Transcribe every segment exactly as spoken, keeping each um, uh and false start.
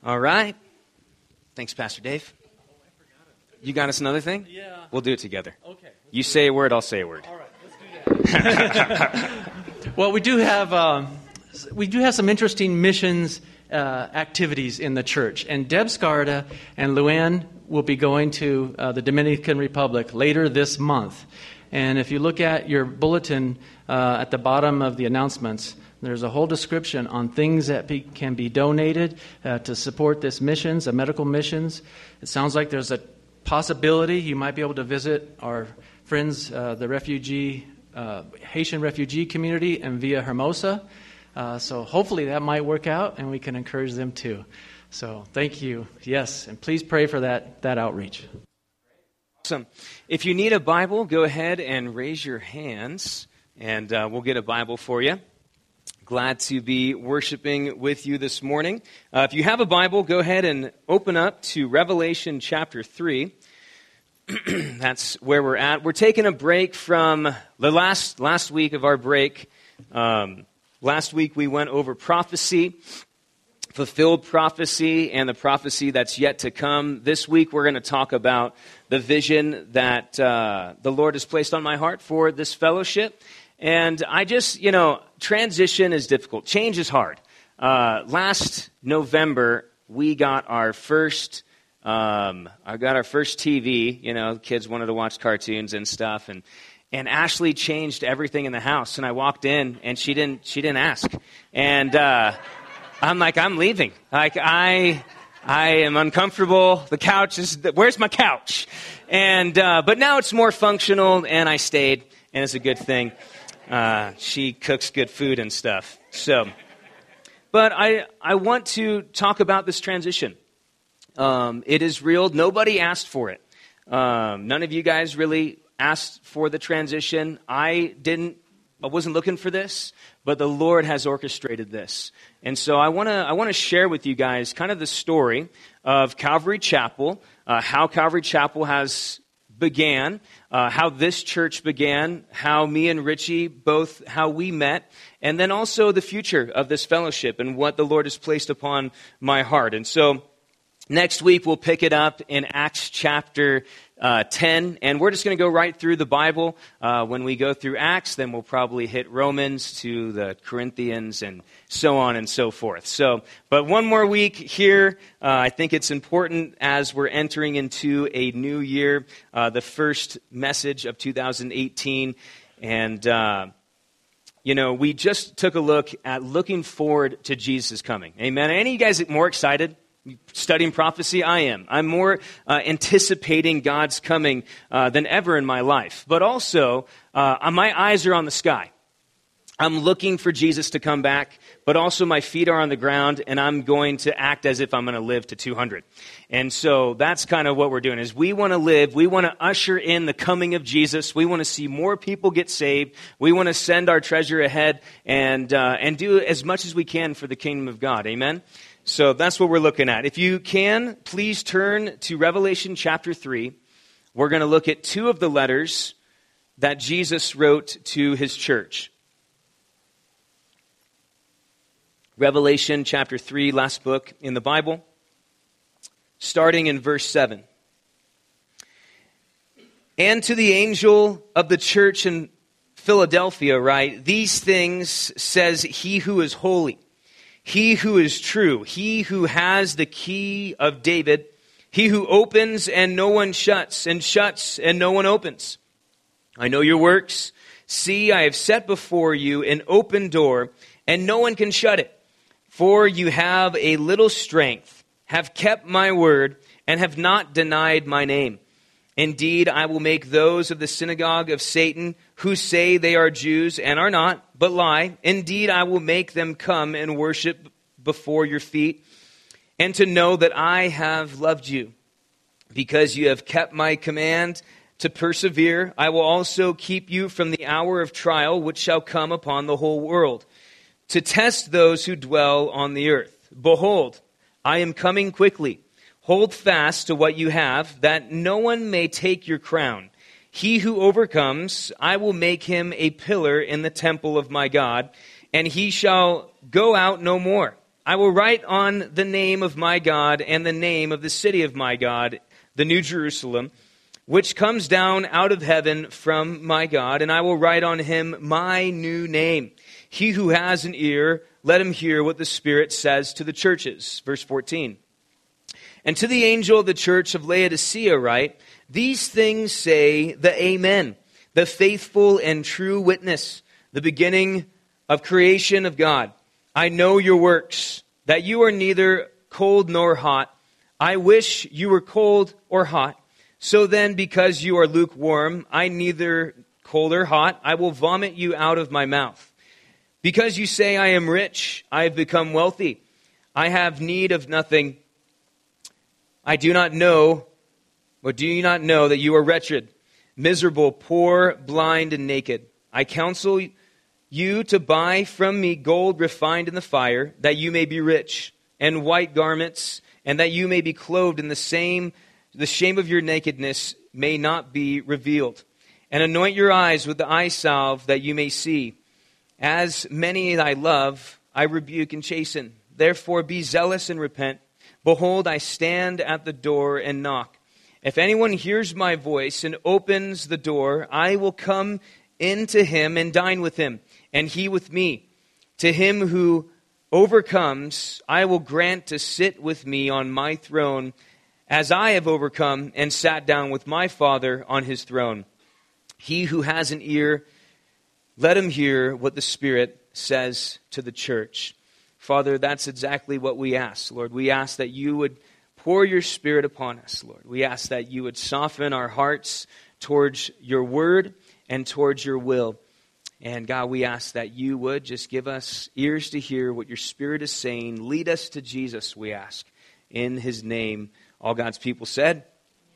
All right. Thanks, Pastor Dave. You got us another thing? Yeah. We'll do it together. Okay. You say a word, I'll say a word. All right, let's do that. Well, we do have um, we do have some interesting missions uh, activities in the church, and Deb Scarda and Luann will be going to uh, the Dominican Republic later this month. And if you look at your bulletin uh, at the bottom of the announcements, there's a whole description on things that be, can be donated uh, to support this missions, the medical missions. It sounds like there's a possibility you might be able to visit our friends, uh, the refugee, uh, Haitian refugee community in Villa Hermosa. Uh, so hopefully that might work out, and we can encourage them too. So thank you. Yes, and please pray for that, that outreach. Awesome. If you need a Bible, go ahead and raise your hands, and uh, we'll get a Bible for you. Glad to be worshiping with you this morning. Uh, if you have a Bible, go ahead and open up to Revelation chapter three. That's where we're at. We're taking a break from the last last week of our break. Um, last week we went over prophecy, fulfilled prophecy, and the prophecy that's yet to come. This week we're going to talk about the vision that uh, the Lord has placed on my heart for this fellowship. And I just, you know, transition is difficult. Change is hard. Uh, last November, we got our first, um, I got our first T V. You know, kids wanted to watch cartoons and stuff, and and Ashley changed everything in the house. And I walked in, and she didn't, she didn't ask. And uh, I'm like, I'm leaving. Like I, I am uncomfortable. The couch is, where's my couch? And uh, but now it's more functional, and I stayed, and it's a good thing. Uh, she cooks good food and stuff. So, but I I want to talk about this transition. Um, it is real. Nobody asked for it. Um, none of you guys really asked for the transition. I didn't. I wasn't looking for this, but the Lord has orchestrated this. And so I want to I want to share with you guys kind of the story of Calvary Chapel, uh, how Calvary Chapel has began, uh, how this church began, how me and Richie both, how we met, and then also the future of this fellowship and what the Lord has placed upon my heart. And so next week we'll pick it up in Acts chapter uh, ten, and we're just going to go right through the Bible. Uh, when we go through Acts, then we'll probably hit Romans to the Corinthians and so on and so forth. So, but one more week here. Uh, I think it's important as we're entering into a new year, uh, the first message of two thousand eighteen, and uh, you know, we just took a look at looking forward to Jesus coming. Amen. Are any of you guys more excited? Studying prophecy, I am. I'm more uh, anticipating God's coming uh, than ever in my life. But also, uh, my eyes are on the sky. I'm looking for Jesus to come back, but also my feet are on the ground, and I'm going to act as if I'm going to live to two hundred. And so that's kind of what we're doing, is we want to live, we want to usher in the coming of Jesus, we want to see more people get saved, we want to send our treasure ahead and uh, and do as much as we can for the kingdom of God. Amen? So that's what we're looking at. If you can, please turn to Revelation chapter three. We're going to look at two of the letters that Jesus wrote to his church. Revelation chapter three, last book in the Bible, starting in verse seven. And to the angel of the church in Philadelphia write, these things says he who is holy, he who is true, he who has the key of David, he who opens and no one shuts, and shuts and no one opens. I know your works. See, I have set before you an open door, and no one can shut it. For you have a little strength, have kept my word, and have not denied my name. Indeed, I will make those of the synagogue of Satan who say they are Jews and are not, but lie. Indeed, I will make them come and worship before your feet, and to know that I have loved you. Because you have kept my command to persevere, I will also keep you from the hour of trial which shall come upon the whole world, to test those who dwell on the earth. Behold, I am coming quickly. Hold fast to what you have, that no one may take your crown. He who overcomes, I will make him a pillar in the temple of my God, and he shall go out no more. I will write on the name of my God and the name of the city of my God, the New Jerusalem, which comes down out of heaven from my God, and I will write on him my new name. He who has an ear, let him hear what the Spirit says to the churches. Verse fourteen. And to the angel of the church of Laodicea write, these things say the Amen, the faithful and true witness, the beginning of creation of God. I know your works, that you are neither cold nor hot. I wish you were cold or hot. So then, because you are lukewarm, I neither cold or hot, I will vomit you out of my mouth. Because you say, I am rich, I have become wealthy, I have need of nothing. I do not know, or do you not know that you are wretched, miserable, poor, blind, and naked? I counsel you to buy from me gold refined in the fire, that you may be rich, and white garments, and that you may be clothed in the same, the shame of your nakedness may not be revealed. And anoint your eyes with the eye salve, that you may see. As many as I love, I rebuke and chasten. Therefore be zealous and repent. Behold, I stand at the door and knock. If anyone hears my voice and opens the door, I will come into him and dine with him, and he with me. To him who overcomes, I will grant to sit with me on my throne, as I have overcome and sat down with my Father on his throne. He who has an ear, let him hear what the Spirit says to the church. Father, that's exactly what we ask, Lord. We ask that you would pour your Spirit upon us, Lord. We ask that you would soften our hearts towards your word and towards your will. And God, we ask that you would just give us ears to hear what your Spirit is saying. Lead us to Jesus, we ask. In his name, all God's people said,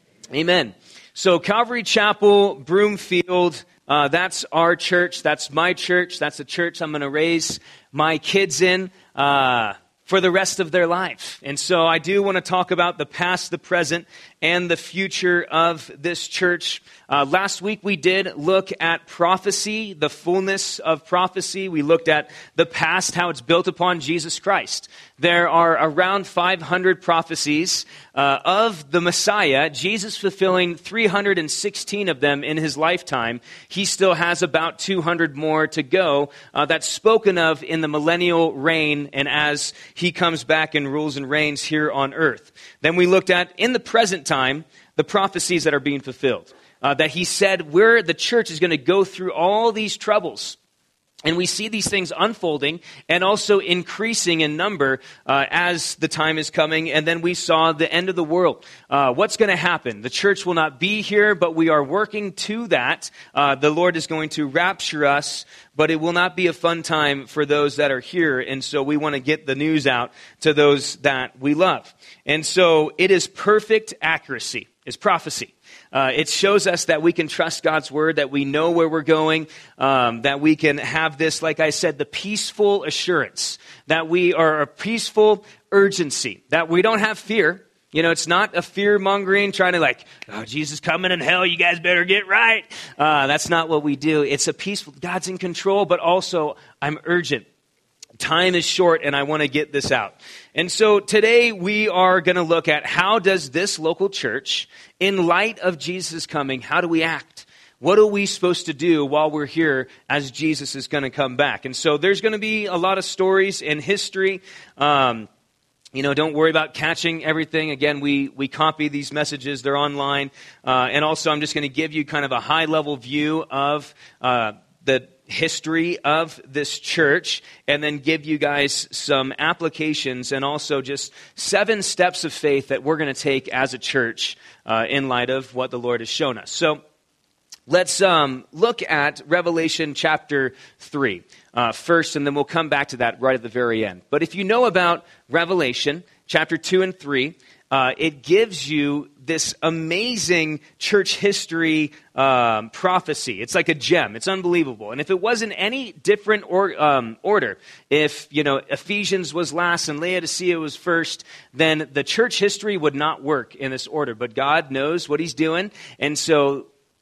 amen. So Calvary Chapel, Broomfield, uh, that's our church. That's my church. That's the church I'm going to raise my kids in uh, for the rest of their life. And so I do want to talk about the past, the present, and the future of this church. Uh, last week we did look at prophecy, the fullness of prophecy. We looked at the past, how it's built upon Jesus Christ. There are around five hundred prophecies uh, of the Messiah, Jesus fulfilling three hundred sixteen of them in his lifetime. He still has about two hundred more to go uh, that's spoken of in the millennial reign and as he comes back and rules and reigns here on earth. Then we looked at, in the present time, the prophecies that are being fulfilled. Uh, that he said where the church is going to go through all these troubles. And we see these things unfolding and also increasing in number uh, as the time is coming. And then we saw the end of the world. Uh, what's going to happen? The church will not be here, but we are working to that. Uh, the Lord is going to rapture us, but it will not be a fun time for those that are here. And so we want to get the news out to those that we love. And so it is perfect accuracy. It's prophecy. Uh, it shows us that we can trust God's word, that we know where we're going, um, that we can have this, like I said, the peaceful assurance, that we are a peaceful urgency, that we don't have fear. You know, it's not a fear-mongering, trying to like, oh, Jesus coming in hell, you guys better get right. Uh, that's not what we do. It's a peaceful, God's in control, but also I'm urgent. Time is short, and I want to get this out. And so today we are going to look at how does this local church, in light of Jesus coming, how do we act? What are we supposed to do while we're here as Jesus is going to come back? And so there's going to be a lot of stories in history. Um, you know, don't worry about catching everything. Again, we, we copy these messages. They're online. Uh, and also I'm just going to give you kind of a high-level view of uh, the history of this church and then give you guys some applications and also just seven steps of faith that we're going to take as a church uh, in light of what the Lord has shown us. So let's um, look at Revelation chapter three uh, first, and then we'll come back to that right at the very end. But if you know about Revelation chapter two and three, uh, it gives you this amazing church history um, prophecy. It's like a gem. It's unbelievable. And if it wasn't any different or, um, order, if you know Ephesians was last and Laodicea was first, then the church history would not work in this order. But God knows what he's doing. And so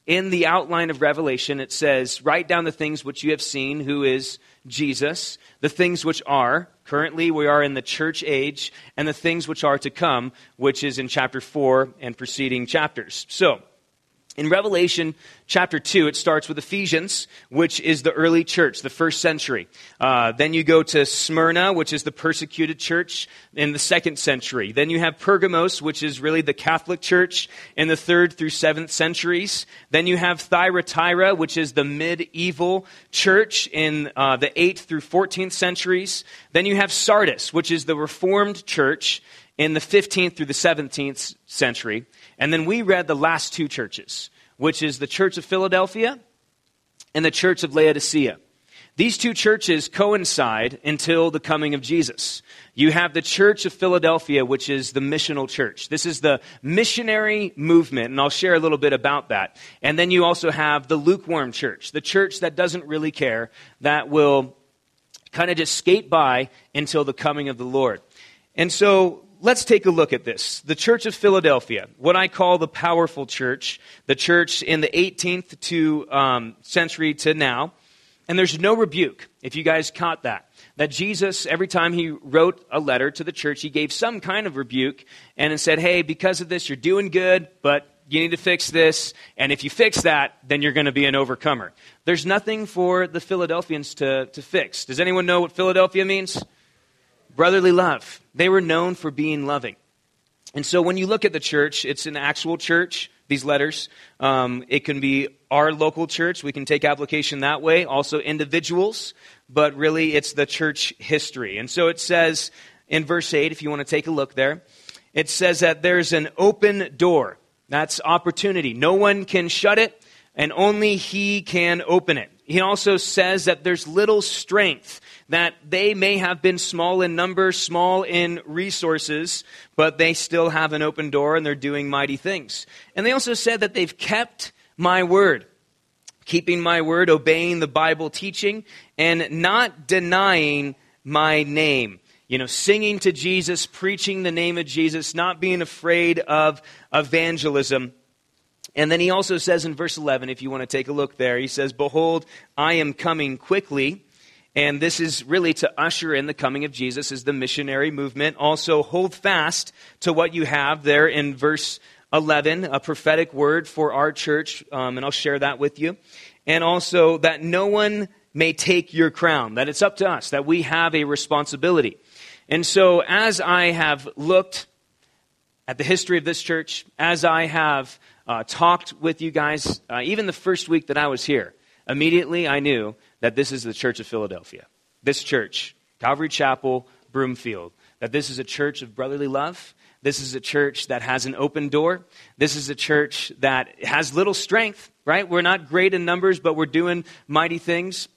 in the outline of Revelation, it says, write down the things which you have seen, who is Jesus, the things which are, currently we are in the church age, and the things which are to come, which is in chapter four and preceding chapters. So, in Revelation chapter two, it starts with Ephesians, which is the early church, the first century. Uh, then you go to Smyrna, which is the persecuted church in the second century. Then you have Pergamos, which is really the Catholic church in the third through seventh centuries. Then you have Thyatira, which is the medieval church in uh, the eighth through fourteenth centuries. Then you have Sardis, which is the Reformed church in the fifteenth through the seventeenth century. And then we read the last two churches, which is the Church of Philadelphia and the Church of Laodicea. These two churches coincide until the coming of Jesus. You have the Church of Philadelphia, which is the missional church. This is the missionary movement, and I'll share a little bit about that. And then you also have the lukewarm church, the church that doesn't really care, that will kind of just skate by until the coming of the Lord. And so let's take a look at this. The Church of Philadelphia, what I call the powerful church, the church in the eighteenth to, um, century to now. And there's no rebuke, if you guys caught that. That Jesus, every time he wrote a letter to the church, he gave some kind of rebuke and it said, hey, because of this, you're doing good, but you need to fix this. And if you fix that, then you're going to be an overcomer. There's nothing for the Philadelphians to, to fix. Does anyone know what Philadelphia means? Brotherly love. They were known for being loving. And so when you look at the church, it's an actual church, these letters. Um, it can be our local church. We can take application that way. Also individuals. But really, it's the church history. And so it says in verse eight, if you want to take a look there, it says that there's an open door. That's opportunity. No one can shut it, and only he can open it. He also says that there's little strength, that they may have been small in number, small in resources, but they still have an open door and they're doing mighty things. And they also said that they've kept my word, keeping my word, obeying the Bible teaching, and not denying my name. You know, singing to Jesus, preaching the name of Jesus, not being afraid of evangelism. And then he also says in verse eleven, if you want to take a look there, he says, behold, I am coming quickly. And this is really to usher in the coming of Jesus as the missionary movement. Also, hold fast to what you have there in verse eleven, a prophetic word for our church. Um, and I'll share that with you. And also that no one may take your crown, that it's up to us, that we have a responsibility. And so as I have looked at the history of this church, as I have uh, talked with you guys, uh, even the first week that I was here, immediately I knew that this is the Church of Philadelphia. This church, Calvary Chapel, Broomfield, that this is a church of brotherly love. This is a church that has an open door. This is a church that has little strength, right? We're not great in numbers, but we're doing mighty things.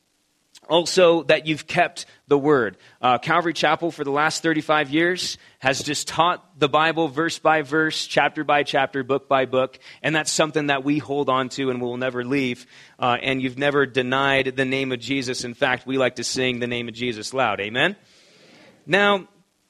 Also, that you've kept the word. Uh, Calvary Chapel for the last thirty-five years has just taught the Bible verse by verse, chapter by chapter, book by book. And that's something that we hold on to and will never leave. Uh, and you've never denied the name of Jesus. In fact, we like to sing the name of Jesus loud. Amen? Now,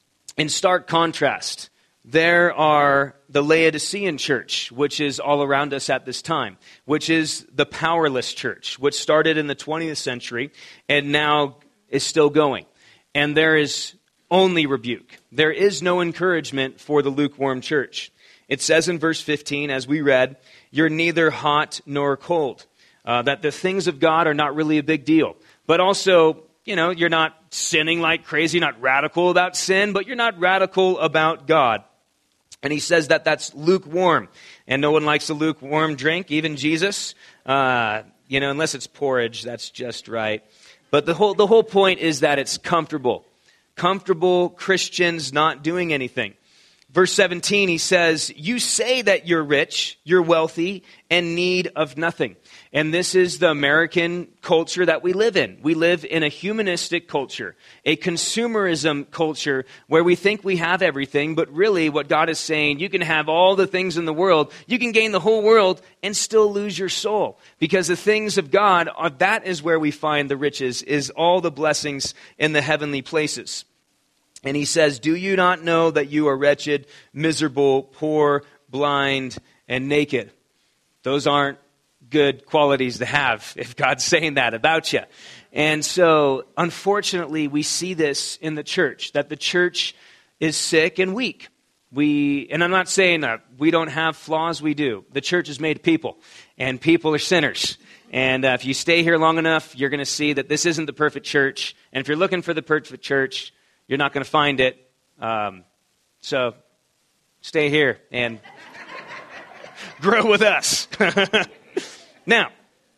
in stark contrast, there are the Laodicean church, which is all around us at this time, which is the powerless church, which started in the twentieth century and now is still going. And there is only rebuke. There is no encouragement for the lukewarm church. It says in verse fifteen, as we read, you're neither hot nor cold. Uh, that the things of God are not really a big deal. But also, you know, you're not sinning like crazy, not radical about sin, but you're not radical about God. And he says that that's lukewarm. And no one likes a lukewarm drink, even Jesus. Uh, you know, unless it's porridge, that's just right. But the whole the whole point is that it's comfortable. Comfortable Christians not doing anything. Verse seventeen, he says, you say that you're rich, you're wealthy, and need of nothing. And this is the American culture that we live in. We live in a humanistic culture, a consumerism culture where we think we have everything, but really what God is saying, you can have all the things in the world, you can gain the whole world and still lose your soul. Because the things of God, are, that is where we find the riches, is all the blessings in the heavenly places. And he says, do you not know that you are wretched, miserable, poor, blind, and naked? Those aren't good qualities to have if God's saying that about you. And so, unfortunately, we see this in the church, that the church is sick and weak. We, and I'm not saying that we don't have flaws, we do. The church is made of people, and people are sinners. And uh, if you stay here long enough, you're going to see that this isn't the perfect church. And if you're looking for the perfect church, you're not going to find it. Um, so, stay here and grow with us. Now,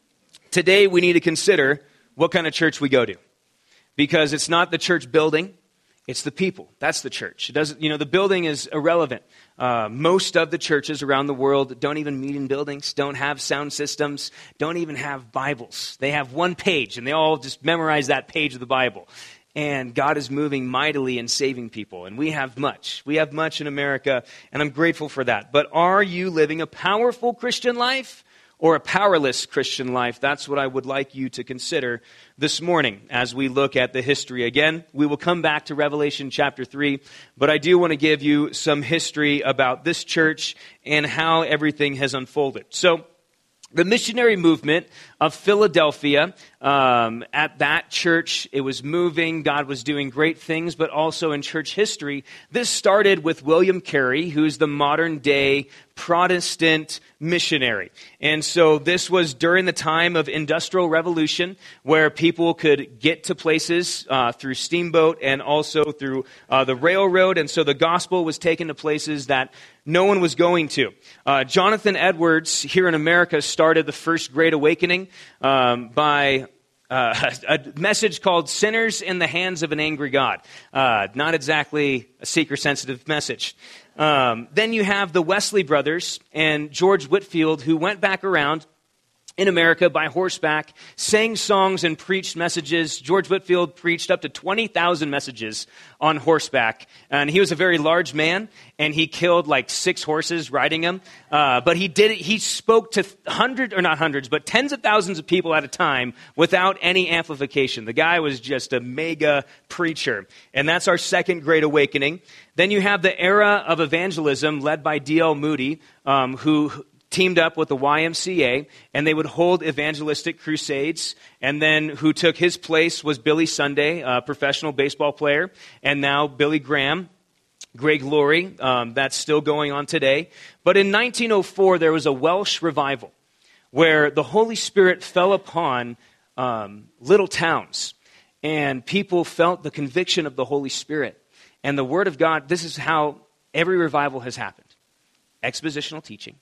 today we need to consider what kind of church we go to. Because it's not the church building, it's the people. That's the church. It doesn't, you know, the building is irrelevant. Uh, most of the churches around the world don't even meet in buildings, don't have sound systems, don't even have Bibles. They have one page, and they all just memorize that page of the Bible. And God is moving mightily and saving people. And we have much. We have much in America, and I'm grateful for that. But are you living a powerful Christian life or a powerless Christian life? That's what I would like you to consider this morning as we look at the history. Again, we will come back to Revelation chapter three, but I do want to give you some history about this church and how everything has unfolded. So, the missionary movement of Philadelphia, um, at that church, it was moving. God was doing great things, but also in church history, this started with William Carey, who's the modern day Protestant missionary. And so this was during the time of Industrial Revolution, where people could get to places uh, through steamboat and also through uh, the railroad. And so the gospel was taken to places that no one was going to. Uh, Jonathan Edwards here in America started the first Great Awakening um, by uh, a message called Sinners in the Hands of an Angry God. Uh, not exactly a seeker-sensitive message. Um, then you have the Wesley brothers and George Whitefield, who went back around in America by horseback, sang songs and preached messages. George Whitefield preached up to twenty thousand messages on horseback. And he was a very large man, and he killed like six horses riding him. Uh, but he did it, he spoke to hundreds, or not hundreds, but tens of thousands of people at a time without any amplification. The guy was just a mega preacher. And that's our second Great Awakening. Then you have the era of evangelism led by D L Moody, um, who teamed up with the Y M C A, and they would hold evangelistic crusades. And then who took his place was Billy Sunday, a professional baseball player, and now Billy Graham, Greg Laurie. Um, that's still going on today. But in nineteen oh four, there was a Welsh revival where the Holy Spirit fell upon um, little towns, and people felt the conviction of the Holy Spirit. And the Word of God, this is how every revival has happened. Expositional teaching,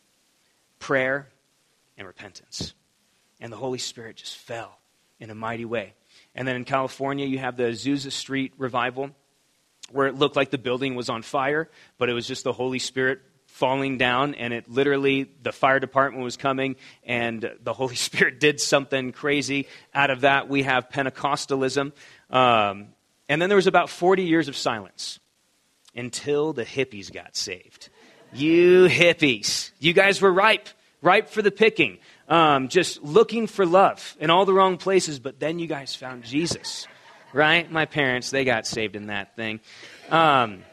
prayer, and repentance. And the Holy Spirit just fell in a mighty way. And then in California, you have the Azusa Street revival, where it looked like the building was on fire, but it was just the Holy Spirit falling down, and it literally, the fire department was coming, and the Holy Spirit did something crazy. Out of that, we have Pentecostalism. Um, and then there was about forty years of silence until the hippies got saved. You hippies, you guys were ripe, ripe for the picking, um, just looking for love in all the wrong places, but then you guys found Jesus, right? My parents, they got saved in that thing. Um,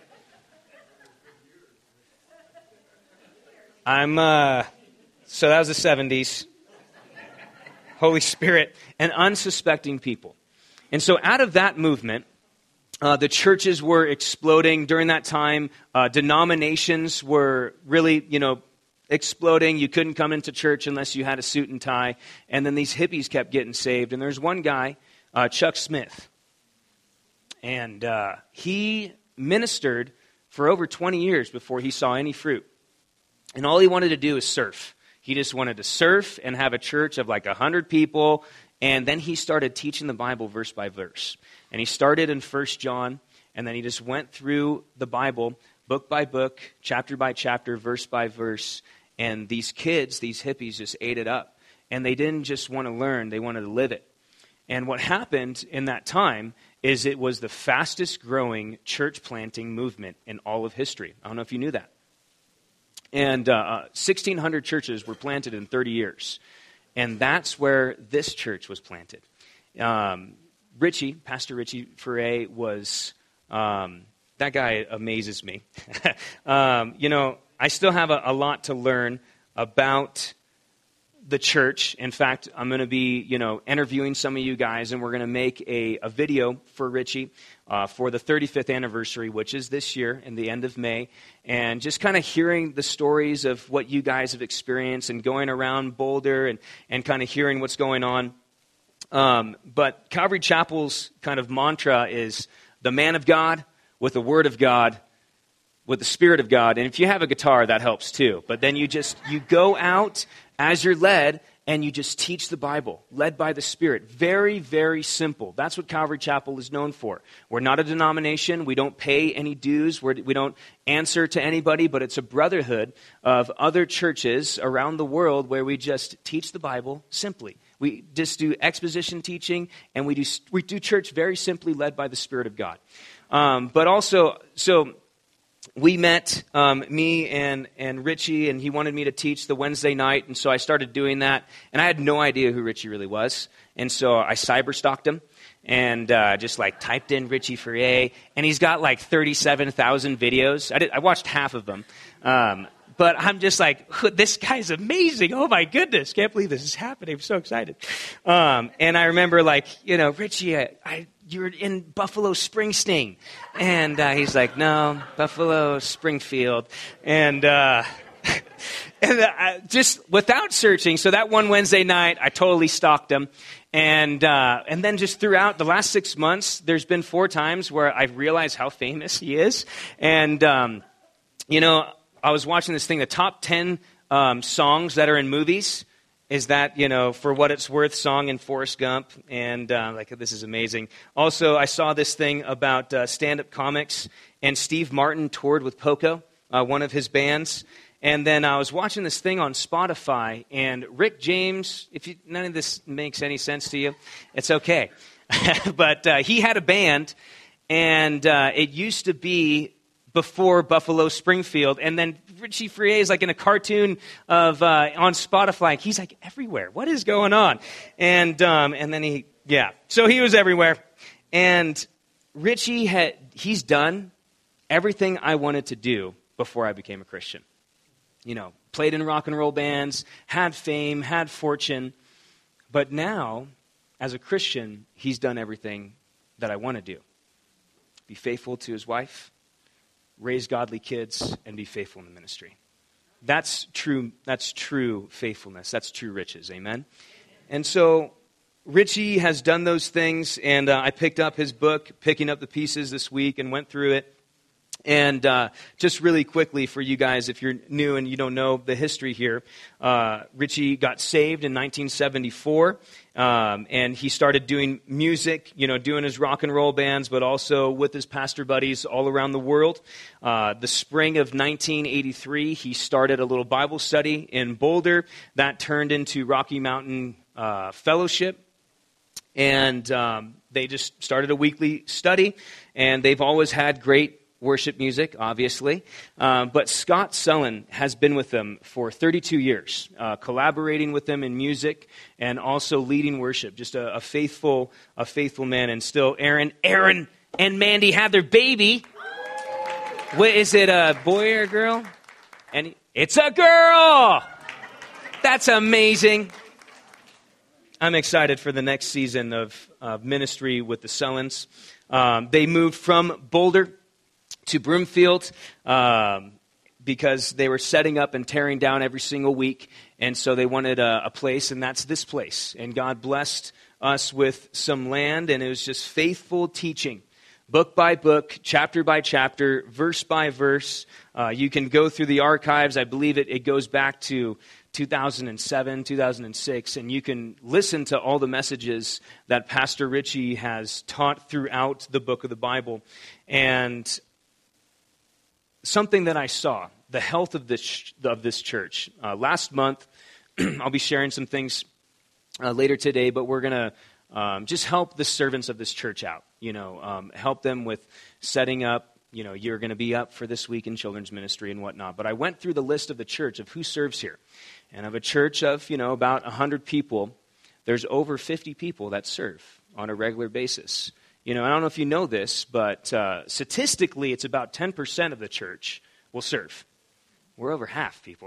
I'm, uh, so that was the seventies. Holy Spirit and unsuspecting people. And so out of that movement, Uh, the churches were exploding during that time. Uh, denominations were really, you know, exploding. You couldn't come into church unless you had a suit and tie. And then these hippies kept getting saved. And there's one guy, uh, Chuck Smith. And uh, he ministered for over twenty years before he saw any fruit. And all he wanted to do is surf. He just wanted to surf and have a church of like one hundred people. And then he started teaching the Bible verse by verse. And he started in First John, and then he just went through the Bible, book by book, chapter by chapter, verse by verse. And these kids, these hippies, just ate it up. And they didn't just want to learn, they wanted to live it. And what happened in that time is it was the fastest growing church planting movement in all of history. I don't know if you knew that. And uh, sixteen hundred churches were planted in thirty years. And that's where this church was planted. Um, Richie, Pastor Richie Foray was, um, that guy amazes me. um, you know, I still have a, a lot to learn about the church. In fact, I'm going to be, you know, interviewing some of you guys, and we're going to make a, a video for Richie uh, for the thirty-fifth anniversary, which is this year in the end of May, and just kind of hearing the stories of what you guys have experienced and going around Boulder and, and kind of hearing what's going on. Um, but Calvary Chapel's kind of mantra is the man of God with the word of God with the Spirit of God. And if you have a guitar, that helps too. But then you just, you go out as you're led, and you just teach the Bible, led by the Spirit. Very, very simple. That's what Calvary Chapel is known for. We're not a denomination. We don't pay any dues. We're, we don't answer to anybody, but it's a brotherhood of other churches around the world where we just teach the Bible simply. We just do exposition teaching, and we do we do church very simply, led by the Spirit of God. Um, but also, so... We met, um, me and, and Richie, and he wanted me to teach the Wednesday night, and so I started doing that, and I had no idea who Richie really was, and so I cyber-stalked him, and uh, just like typed in Richie Ferrier, and he's got like thirty-seven thousand videos. I, did, I watched half of them, um, but I'm just like, this guy's amazing, oh my goodness, can't believe this is happening, I'm so excited. Um, and I remember like, you know, Richie, I... I you're in Buffalo Springsteen. And uh, he's like, no, Buffalo Springfield. And uh, and uh, just without searching, so that one Wednesday night, I totally stalked him. And uh, and then just throughout the last six months, there's been four times where I realized how famous he is. And, um, you know, I was watching this thing, the top ten um, songs that are in movies. Is that, you know, For What It's Worth song in Forrest Gump, and uh, like, this is amazing. Also, I saw this thing about uh, stand-up comics, and Steve Martin toured with Poco, uh, one of his bands, and then I was watching this thing on Spotify, and Rick James, if you, none of this makes any sense to you, it's okay, but uh, he had a band, and uh, it used to be before Buffalo Springfield, and then Richie Ferrier is like in a cartoon of uh, on Spotify. He's like everywhere. What is going on? And um, and then he, yeah. So he was everywhere, and Richie had he's done everything I wanted to do before I became a Christian. You know, played in rock and roll bands, had fame, had fortune, but now, as a Christian, he's done everything that I want to do. Be faithful to his wife, raise godly kids, and be faithful in the ministry. That's true, that's true faithfulness. That's true riches. Amen? And so Richie has done those things, and uh, I picked up his book, Picking Up the Pieces, this week and went through it. And uh, just really quickly for you guys, if you're new and you don't know the history here, uh, Richie got saved in nineteen seventy-four, um, and he started doing music, you know, doing his rock and roll bands, but also with his pastor buddies all around the world. Uh, the spring of nineteen eighty-three, he started a little Bible study in Boulder. That turned into Rocky Mountain uh, Fellowship. And um, they just started a weekly study, and they've always had great worship music, obviously. Um, but Scott Sullen has been with them for thirty-two years, uh, collaborating with them in music and also leading worship. Just a, a faithful, a faithful man. And still, Aaron, Aaron and Mandy have their baby. What is it, a boy or a girl? And it's a girl. That's amazing. I'm excited for the next season of uh, ministry with the Sullens. Um, they moved from Boulder to Broomfield um, because they were setting up and tearing down every single week, and so they wanted a, a place, and that's this place. And God blessed us with some land, and it was just faithful teaching, book by book, chapter by chapter, verse by verse. Uh, you can go through the archives. I believe it, it goes back to two thousand seven, two thousand six, and you can listen to all the messages that Pastor Richie has taught throughout the book of the Bible. And something that I saw, the health of this of this church. Uh, last month, I'll be sharing some things uh, later today, but we're going to um, just help the servants of this church out. You know, um, help them with setting up. You know, you're going to be up for this week in children's ministry and whatnot. But I went through the list of the church of who serves here. And of a church of, you know, about one hundred people, there's over fifty people that serve on a regular basis. You know, I don't know if you know this, but uh, statistically, it's about ten percent of the church will serve. We're over half, people.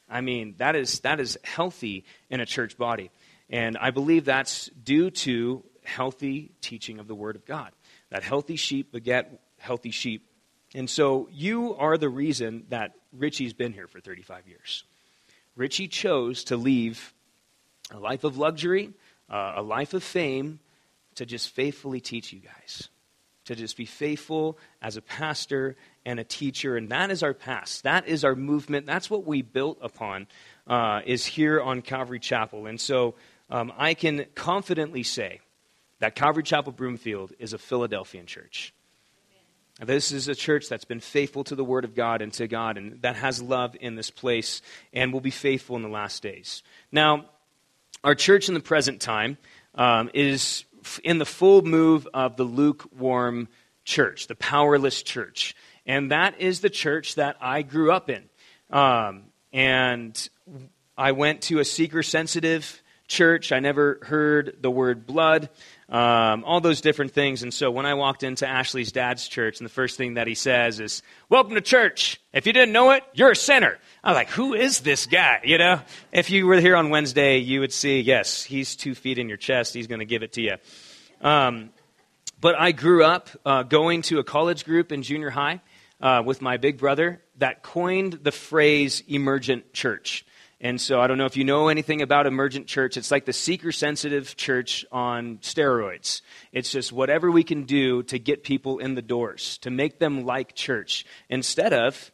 I mean, that is that is healthy in a church body. And I believe that's due to healthy teaching of the Word of God. That healthy sheep beget healthy sheep. And so you are the reason that Richie's been here for thirty-five years. Richie chose to leave a life of luxury, uh, a life of fame, to just faithfully teach you guys. To just be faithful as a pastor and a teacher. And that is our past. That is our movement. That's what we built upon, uh, is here on Calvary Chapel. And so um, I can confidently say that Calvary Chapel Broomfield is a Philadelphian church. Amen. This is a church that's been faithful to the Word of God and to God, and that has love in this place and will be faithful in the last days. Now, our church in the present time um, is in the full move of the lukewarm church, the powerless church. And that is the church that I grew up in. Um, and I went to a seeker-sensitive church. I never heard the word blood, um, all those different things. And so when I walked into Ashley's dad's church, and the first thing that he says is, "Welcome to church. If you didn't know it, you're a sinner." I'm like, who is this guy? You know, if you were here on Wednesday, you would see, yes, he's two feet in your chest. He's going to give it to you. Um, but I grew up uh, going to a college group in junior high uh, with my big brother that coined the phrase emergent church. And so I don't know if you know anything about emergent church. It's like the seeker-sensitive church on steroids. It's just whatever we can do to get people in the doors, to make them like church, instead of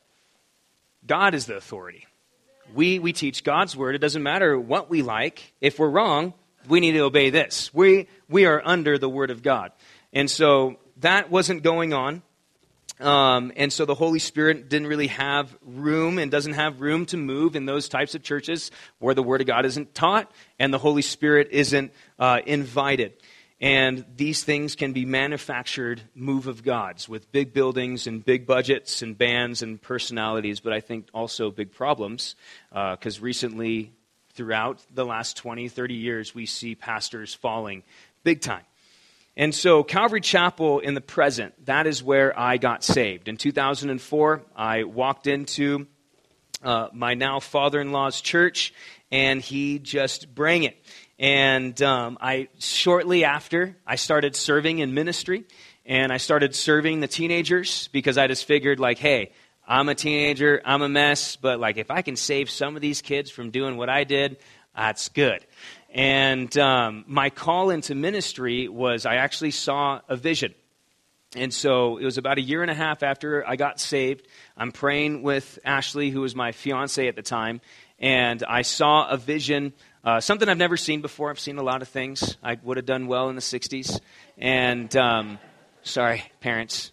God is the authority. We we teach God's word. It doesn't matter what we like. If we're wrong, we need to obey this. We we are under the word of God. And so that wasn't going on. Um, and so the Holy Spirit didn't really have room and doesn't have room to move in those types of churches where the Word of God isn't taught and the Holy Spirit isn't uh, invited. And these things can be manufactured move of God's with big buildings and big budgets and bands and personalities, but I think also big problems because uh, recently, throughout the last twenty, thirty years, we see pastors falling big time. And so Calvary Chapel in the present, that is where I got saved. In two thousand four, I walked into uh, my now father-in-law's church, and he just bring it. And um, I shortly after, I started serving in ministry, and I started serving the teenagers because I just figured, like, hey, I'm a teenager, I'm a mess, but like if I can save some of these kids from doing what I did, that's good. And um, my call into ministry was I actually saw a vision. And so it was about a year and a half after I got saved. I'm praying with Ashley, who was my fiance at the time, and I saw a vision, uh, something I've never seen before. I've seen a lot of things. I would have done well in the sixties. And, um, sorry, parents.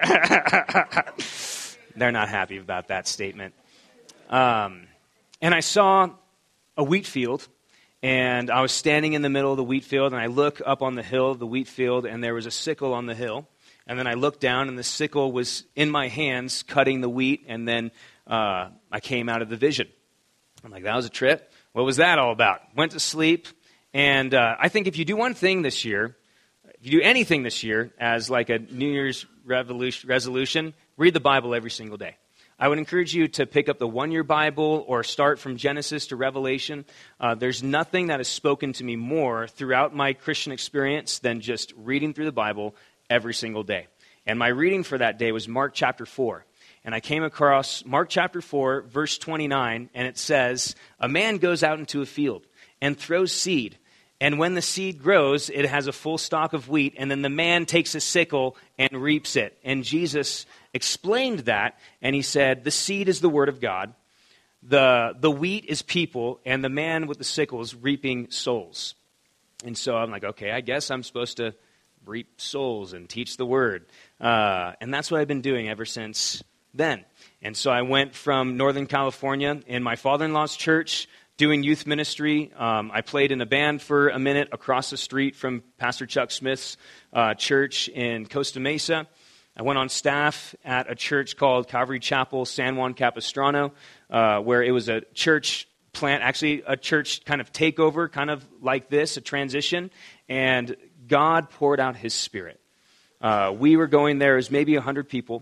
They're not happy about that statement. Um, and I saw a wheat field. And I was standing in the middle of the wheat field, and I look up on the hill of the wheat field, and there was a sickle on the hill. And then I looked down, and the sickle was in my hands cutting the wheat, and then uh, I came out of the vision. I'm like, that was a trip. What was that all about? Went to sleep, and uh, I think if you do one thing this year, if you do anything this year as like a New Year's resolution, read the Bible every single day. I would encourage you to pick up the one-year Bible or start from Genesis to Revelation. Uh, there's nothing that has spoken to me more throughout my Christian experience than just reading through the Bible every single day. And my reading for that day was Mark chapter four. And I came across Mark chapter four, verse twenty-nine, and it says, "A man goes out into a field and throws seed. And when the seed grows, it has a full stalk of wheat, and then the man takes a sickle and reaps it." And Jesus explained that, and he said, the seed is the word of God, the, the wheat is people, and the man with the sickle is reaping souls. And so I'm like, okay, I guess I'm supposed to reap souls and teach the word. Uh, and that's what I've been doing ever since then. And so I went from Northern California in my father-in-law's church doing youth ministry. Um, I played in a band for a minute across the street from Pastor Chuck Smith's uh, church in Costa Mesa. I went on staff at a church called Calvary Chapel San Juan Capistrano, uh, where it was a church plant, actually a church kind of takeover, kind of like this, a transition, and God poured out His Spirit. Uh, we were going there as maybe one hundred people,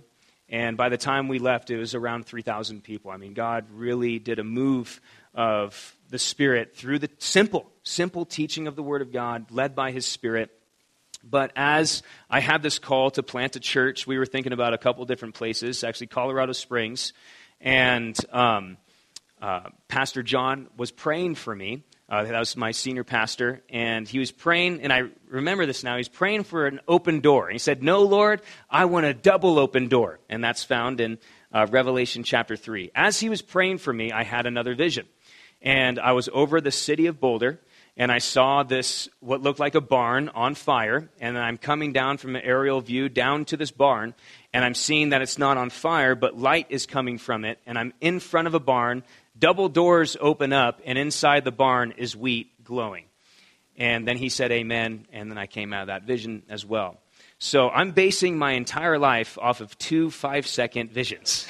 And by the time we left, it was around three thousand people. I mean, God really did a move of the Spirit through the simple, simple teaching of the Word of God, led by His Spirit. But as I had this call to plant a church, we were thinking about a couple different places, actually Colorado Springs. And um, uh, Pastor John was praying for me. Uh, that was my senior pastor. And he was praying, and I remember this now, he was praying for an open door. And he said, "No, Lord, I want a double open door." And that's found in uh, Revelation chapter three. As he was praying for me, I had another vision. And I was over the city of Boulder, and I saw this, what looked like a barn on fire, and I'm coming down from an aerial view down to this barn, and I'm seeing that it's not on fire, but light is coming from it, and I'm in front of a barn, double doors open up, and inside the barn is wheat glowing. And then he said amen, and then I came out of that vision as well. So I'm basing my entire life off of two five-second visions.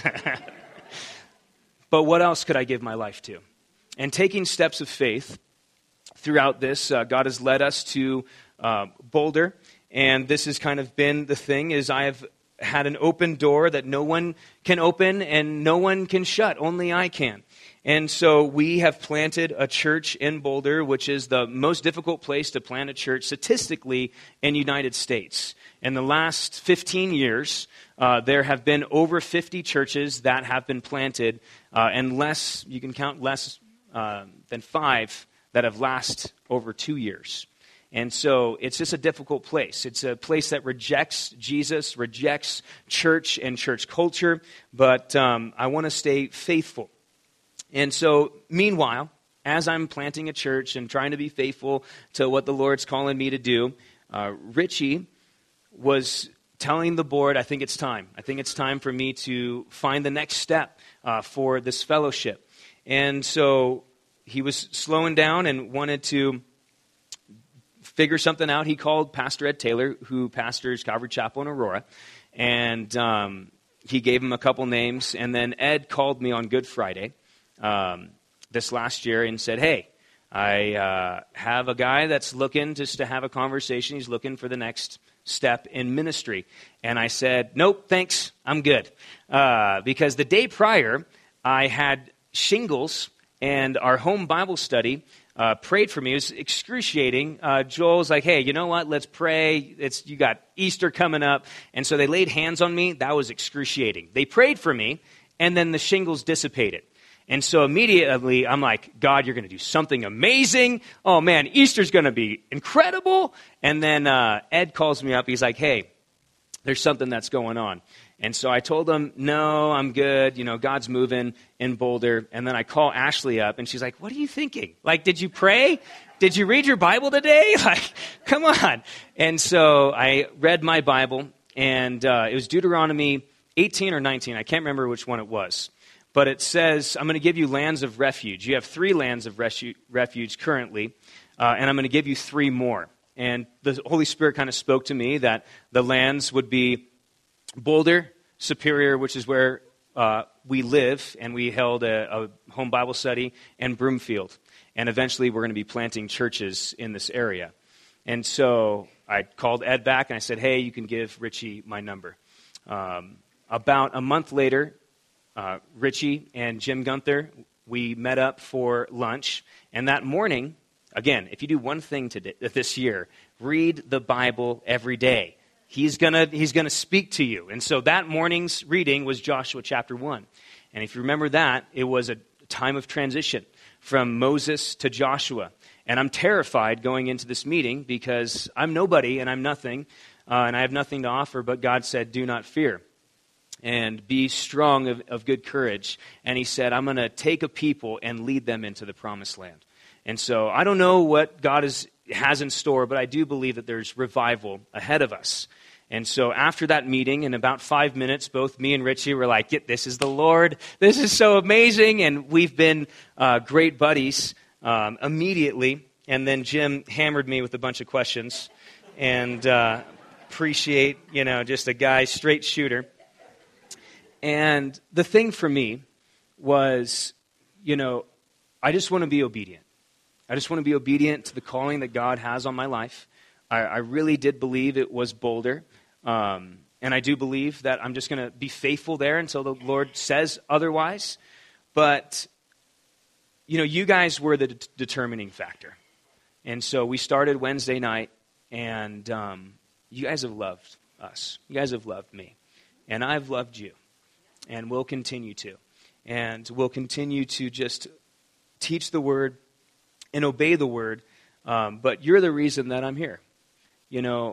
But what else could I give my life to? And taking steps of faith throughout this, uh, God has led us to uh, Boulder, and this has kind of been the thing, is I have had an open door that no one can open and no one can shut, only I can. And so we have planted a church in Boulder, which is the most difficult place to plant a church statistically in the United States. In the last fifteen years, uh, there have been over fifty churches that have been planted, uh, and less, you can count less uh, than five that have lasted over two years. And so it's just a difficult place. It's a place that rejects Jesus, rejects church and church culture, but um, I want to stay faithful. And so, meanwhile, as I'm planting a church and trying to be faithful to what the Lord's calling me to do, uh, Richie was telling the board, I think it's time. I think it's time for me to find the next step uh, for this fellowship. And so he was slowing down and wanted to figure something out. He called Pastor Ed Taylor, who pastors Calvary Chapel in Aurora, and um, he gave him a couple names. And then Ed called me on Good Friday um, this last year and said, "Hey, I uh, have a guy that's looking just to have a conversation. He's looking for the next step in ministry." And I said, "Nope, thanks, I'm good." Uh, because the day prior, I had shingles, and our home Bible study uh, prayed for me. It was excruciating. Uh, Joel was like, "Hey, you know what? Let's pray. It's you got Easter coming up." And so they laid hands on me. That was excruciating. They prayed for me, and then the shingles dissipated. And so immediately, I'm like, "God, you're going to do something amazing. Oh, man, Easter's going to be incredible." And then uh, Ed calls me up. He's like, "Hey, there's something that's going on." And so I told him, "No, I'm good. You know, God's moving in Boulder." And then I call Ashley up, and she's like, "What are you thinking? Like, did you pray? Did you read your Bible today? Like, come on." And so I read my Bible, and uh, it was Deuteronomy eighteen or nineteen. I can't remember which one it was. But it says, I'm going to give you lands of refuge. You have three lands of refu- refuge currently, uh, and I'm going to give you three more. And the Holy Spirit kind of spoke to me that the lands would be Boulder, Superior, which is where uh, we live, and we held a, a home Bible study, and Broomfield. And eventually we're going to be planting churches in this area. And so I called Ed back, and I said, "Hey, you can give Richie my number." Um, about a month later, Uh, Richie and Jim Gunther, we met up for lunch, and that morning, again, if you do one thing today, this year, read the Bible every day. He's gonna he's gonna speak to you. And so that morning's reading was Joshua chapter one. And if you remember that, it was a time of transition from Moses to Joshua. And I'm terrified going into this meeting because I'm nobody and I'm nothing, uh, and I have nothing to offer, but God said, "Do not fear. And be strong of, of good courage." And he said, "I'm going to take a people and lead them into the promised land." And so I don't know what God is, has in store, but I do believe that there's revival ahead of us. And so after that meeting, in about five minutes, both me and Richie were like, "Yeah, this is the Lord. This is so amazing." And we've been uh, great buddies um, immediately. And then Jim hammered me with a bunch of questions. And uh, appreciate, you know, just a guy, straight shooter. And the thing for me was, you know, I just want to be obedient. I just want to be obedient to the calling that God has on my life. I, I really did believe it was Boulder. Um, and I do believe that I'm just going to be faithful there until the Lord says otherwise. But, you know, you guys were the de- determining factor. And so we started Wednesday night, and um, you guys have loved us. You guys have loved me. And I've loved you. And we'll continue to. And we'll continue to just teach the word and obey the word. Um, but you're the reason that I'm here. You know,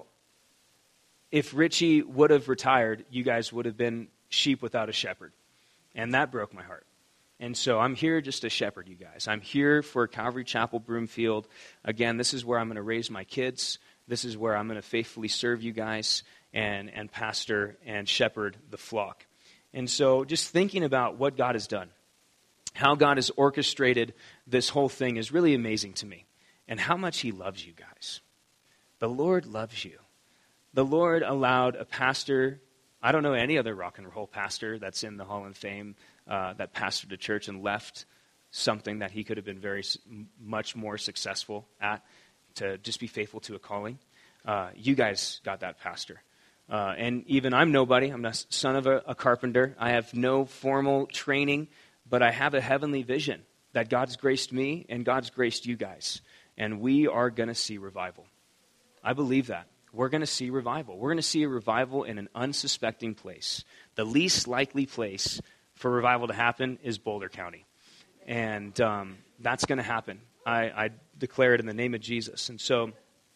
if Richie would have retired, you guys would have been sheep without a shepherd. And that broke my heart. And so I'm here just to shepherd you guys. I'm here for Calvary Chapel Broomfield. Again, this is where I'm going to raise my kids. This is where I'm going to faithfully serve you guys and, and pastor and shepherd the flock. And so just thinking about what God has done, how God has orchestrated this whole thing is really amazing to me. And how much he loves you guys. The Lord loves you. The Lord allowed a pastor, I don't know any other rock and roll pastor that's in the Hall of Fame uh, that pastored a church and left something that he could have been very much more successful at to just be faithful to a calling. Uh, you guys got that pastor. Uh, and even I'm nobody. I'm the son of a, a carpenter. I have no formal training, but I have a heavenly vision that God's graced me and God's graced you guys. And we are going to see revival. I believe that. We're going to see revival. We're going to see a revival in an unsuspecting place. The least likely place for revival to happen is Boulder County. And um, that's going to happen. I, I declare it in the name of Jesus. And so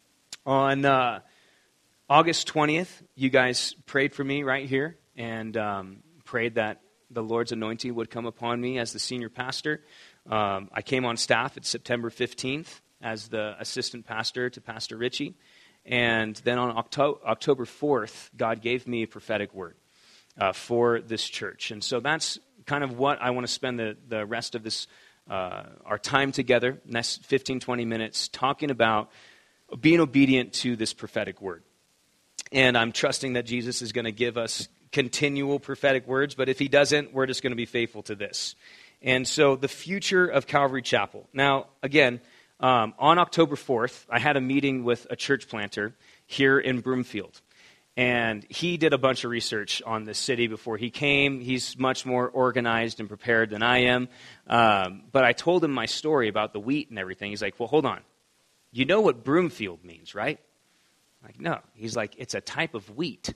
on uh, August twentieth, you guys prayed for me right here and um, prayed that the Lord's anointing would come upon me as the senior pastor. Um, I came on staff at September fifteenth as the assistant pastor to Pastor Richie. And then on Octo- October fourth, God gave me a prophetic word uh, for this church. And so that's kind of what I want to spend the, the rest of this, uh, our time together, next fifteen, twenty minutes, talking about being obedient to this prophetic word. And I'm trusting that Jesus is going to give us continual prophetic words, but if he doesn't, we're just going to be faithful to this. And so the future of Calvary Chapel. Now, again, Um, on October fourth, I had a meeting with a church planter here in Broomfield. And he did a bunch of research on this city before he came. He's much more organized and prepared than I am. Um, but I told him my story about the wheat and everything. He's like, well, hold on. You know what Broomfield means, right? I'm like, no. He's like, it's a type of wheat.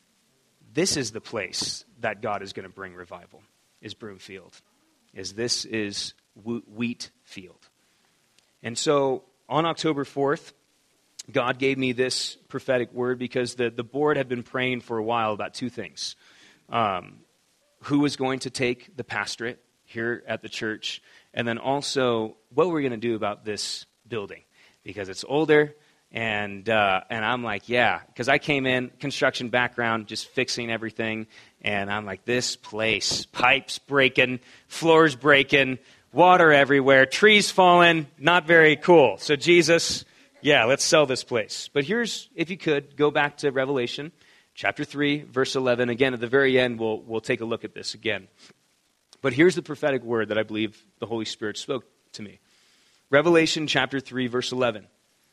This is the place that God is going to bring revival, is Broomfield. Is this is wheat field. And so on October fourth, God gave me this prophetic word because the, the board had been praying for a while about two things. Um, who was going to take the pastorate here at the church, and then also what we're going to do about this building because it's older. And uh, and I'm like, yeah, because I came in, construction background, just fixing everything. And I'm like, this place, pipes breaking, floors breaking, water everywhere, trees falling, not very cool. So Jesus, yeah, let's sell this place. But here's, if you could, go back to Revelation chapter three, verse eleven. Again, at the very end, we'll we'll take a look at this again. But here's the prophetic word that I believe the Holy Spirit spoke to me. Revelation chapter three, verse eleven.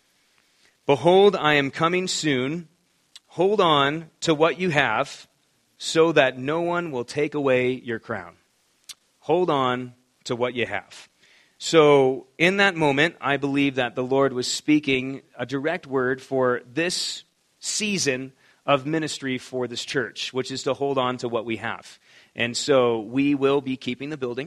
Behold, I am coming soon. Hold on to what you have, so that no one will take away your crown. Hold on to what you have. So in that moment, I believe that the Lord was speaking a direct word for this season of ministry for this church, which is to hold on to what we have. And so we will be keeping the building.